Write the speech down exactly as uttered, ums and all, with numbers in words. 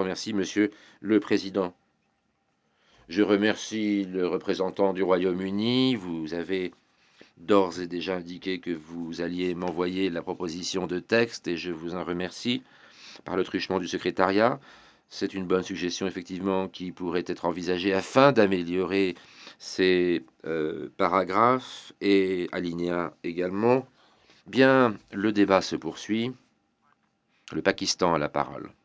remercie, Monsieur le Président. Je remercie le représentant du Royaume-Uni. Vous avez d'ores et déjà indiqué que vous alliez m'envoyer la proposition de texte et je vous en remercie par le truchement du secrétariat. C'est une bonne suggestion, effectivement, qui pourrait être envisagée afin d'améliorer ces euh, paragraphes et alinéas également. Bien, le débat se poursuit. Le Pakistan a la parole.